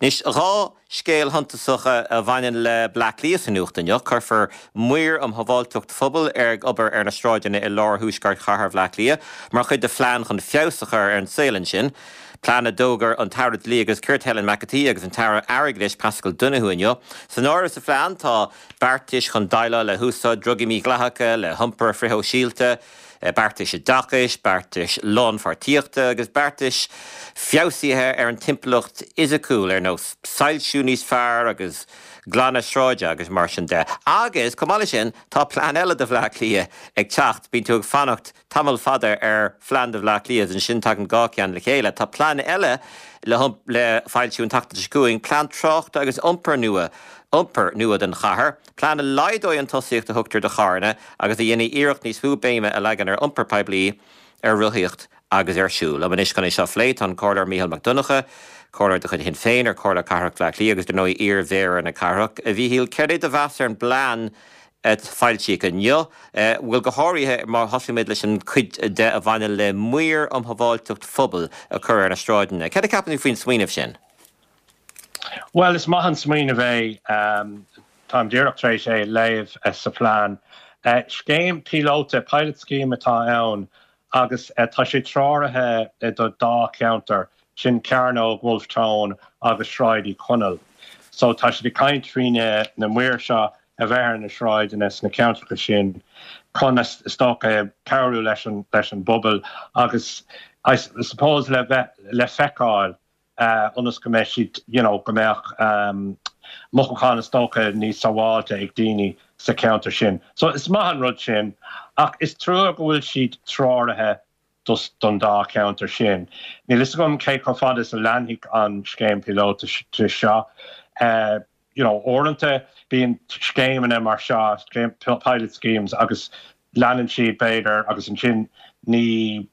Nis rá scéal hantasacha a bhainin le Blacklíos in uachtainne, chuir muir haváilteacht phobal obair ar na stráideanna i lár thuaisceart chathair Blacklí, mar chuid de phlean chun fiosachar ar an saolann sin, Plana dógar an tarad lí agus Curt Helen McAtee agus an tara Ariglis Pascal Donohuinio. San áras sa phlean tá Bartis chun daile le húsa drugi mí glathacha le humpar frithó síalta, Bartis a dachis, Bartis lán fartíochta agus Bartis fiosíthe ar an timplucht isacúil ar nó sailsiúníos fearr agus glana sráide agus mar sin de. Agus, cumála sin, tá plán eile de Blacklí ag teacht bíonn tú ag fannacht tamil fada ar phlean de Blacklí an sin tagan gáceann le chéile. Tá plán eile le fáilsiún tachta scuing, plán trocht agus umper nua den chathair, plán a laidóid an tosaíocht a thugtar de charna agus a dhéanaí iirecht níos fúbéime a legan ar umper peblií ar ruthíocht agus ar siúil. A manis gan é seo phléit an cólar Mícheál Mac Donocha, cólar de chud hin féin ar cólar Cathrach Blacklí agus den nói ír bhéir an na Cathrach. A bhí híl céir de bheasar an blán et fáiltí go neo. Bhfuil go háirithe mar thosaimid leis an cuid de a bhaine le muir haváilteacht phobal a chur ar na stráideanna. Cad a capanú faoin smaoinemh sin? Well, is mahan smaoinemh Tom Deireach trééis é léamh sa plán. Scéim pilóta, pilot scheme atá ann, agus tá sé tráirithe do dá counter sin Carno, Wolftown agus Shridey Cunnel. So tá sé de caint tríne na muir seo a bheith na Shridey na counter sin chun stocha carú leis an bubble agus I suppose le feicáil unas go méid siad, go méach mochachána stocha níos sábháilte ag daoine sa counter sin. So is maithan rud sin, ach is trúr go bhfuil siad tráirithe dus don dá counter sin. Ní lis gom cé go fad is a leanhic an scéim pilóta seo. Orintanta bíon scéimeanna mar seo, pilot schemes agus leanan siad beidir agus an sin ní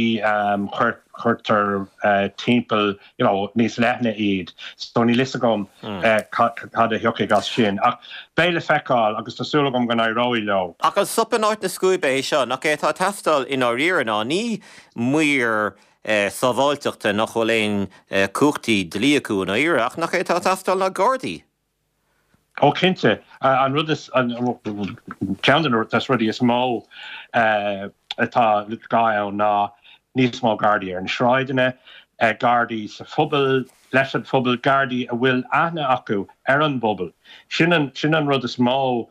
chuirtar timpeall, níos leithne iad. So ní lis gom cad a thiocfaí gas sin. Ach béle feicáil agus tásúla gom gan éireoí leo. Agus supan áit na scuaibé seo, nach é tá teastal in áíarna ní muir sábháilteachta nach choléin cúchtaí dlíacu na iireach, nach é tá teastal na Gardaí. Ó cinnte, an rud is ceann tas rudí is mó atá gáil ná níos mó Gardaí ar an Shrideanna, Gardaí sa phobal, leis an phobal Gardaí a bhfuil aithne acu ar an bubble. Sin an rud is mó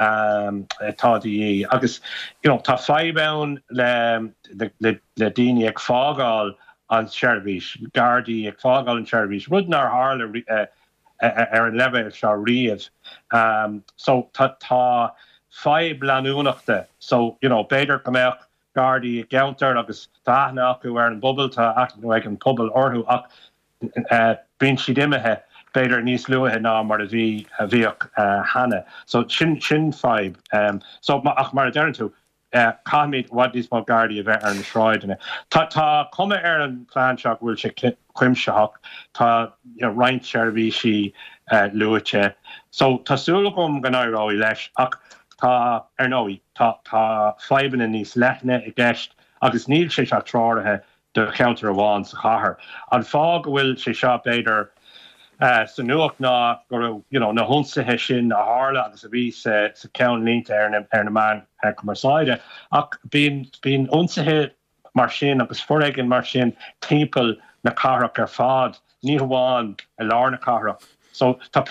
atá daí agus tá feibbeann le daoine ag fágáil an Sheirbhís, Gardaí ag fágáil an Sheirbhís, rud nar hála ar an leibh seo riamh. So tá feib leanúnachta, so beidir go méach Gardaí geantar agus táithne acu ar an bubble tá aithne ag an pobal orthú ach bíonn siad imethe beidir níos luathe ná mar a bhíoch hannah. So sin feib. So ach mar a dearann tú, Caimid what is má Gardaí a bheith ar na Shrideanna. Tá cuma ar an plán seach bhfuil sé cuimseach, tá roinnt seirbhísí luaite. So tásúla gom gan éireoí leis ach tá ar nóí tá feibbeanna níos leithne i gceist agus níl sé se tráirithe de counter amháin sa chathair. An fág bhfuil sé seo beidir sa nuach ná gur na hunsathe sin a hála agus a bhí sa ceann línta ar na man cumarsáide ach bíon unsathe mar sin agus forréigean mar sin timpeall na Cathrach ar fad ní hamháin a lár na Cathrach. So tá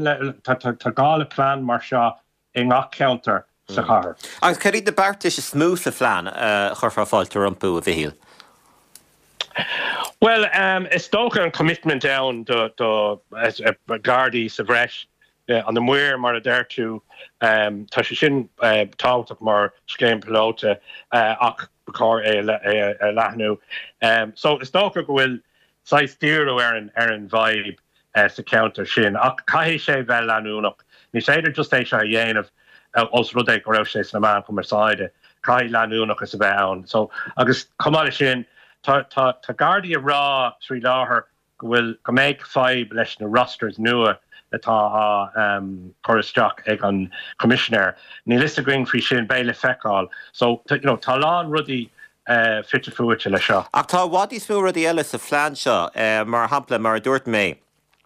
gála plán mar seo i ngach counter sa chathair. Agus céirí de Bartis is smúth a phlean chur fáilte rompú a bhíhíl. Well, is stocha an commitment down do Gardaí sa bhreis an na muir mar a deirtú tá sé sin tábhachtach mar scéim pilóta ach bacár é leathnú. So is stocha go bhfuil sais tíorú ar an vibe sa counter sin ach caithfidh sé bheith leanúnach. Ní séidir just é se a dhéanamh os rud é go raibh sé na man cumarsáide, caithfidh leanúnach is a bheith ann. So agus cumála sin Tá Gardaí a rá trí láthair go bhfuil go méid feib leis na rosters nua atá choristeach ag an commissioner. Ní lista going frí sin béle feicáil. So tá lán rudí fitte fuaite le seo. Ach tá bhádí smú rudí eile sa phlean seo mar hampla mar dúirt mé.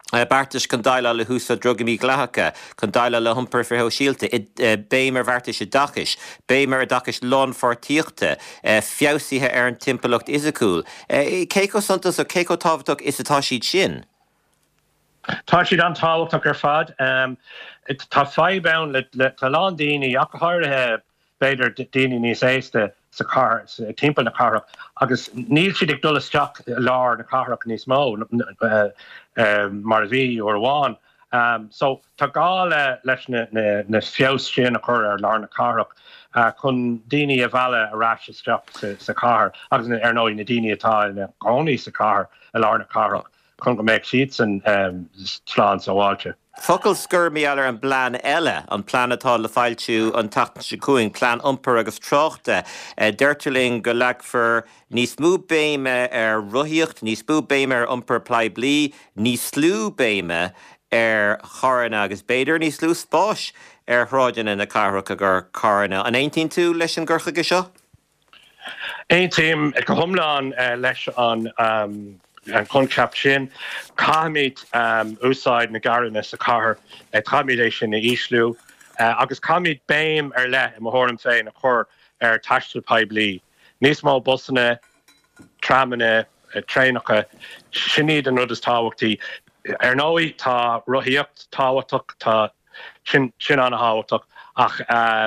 Bartas chun daile le húsa drogamí ghlacha, chun daile le humpar fir síalte, béimar bhartas dachis, béimar dachis lán fortíochta, fiosíthe ar an timpachtacht isacúil. Céco santas ó céco táhaach is atá siad sin? Tá siad an táhachtach ar fad. Tá feibán le talán daoine ach háirithe beidir daoine níos éiste sa timpeall na carach, agus níl siad ag dul isteach lár na carach níos mó mar bhí ó bháin. So tá gá leis na fios sin a chur ar lár na carach chun daoine a bheile arás isteach sa car, agus ar nóí na daoine atá na gcónaí sa car a lár na carach chun go méid siad san sláán sa bháilte. Focail scurmí eile an blean eile an plán atá le fáiltiú an tatan se cuaing plán iompar agus tráchta deirteling go leagfar níos mú béime ar ruthíocht, níos mú béime ar iompar plai blí, níos slú béime ar choranna agus béidir níos slú spáis ar thráideanna na carach agur choranna. An 18 tú leis an gcurcha go seo? Éontaim go thomláin leis an concept sin, caimid úsáid na garanna sa car, caimid é sin na íslú, agus caimid béim ar le I mthóram féin a chur ar taistil peblií. Níos mó busanna, tramana, trénacha, sinad an rud is táhachtaí. Ar nóí tá ruthíocht táhachtach tá sin an táhachtach ach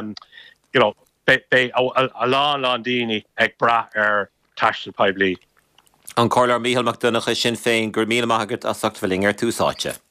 bé a lán daoine ag bra ar taistil peblií. An Carlar Mícheál Mac Donocha sin féin gur míle maithagart a Sachtfelling ar túsáite.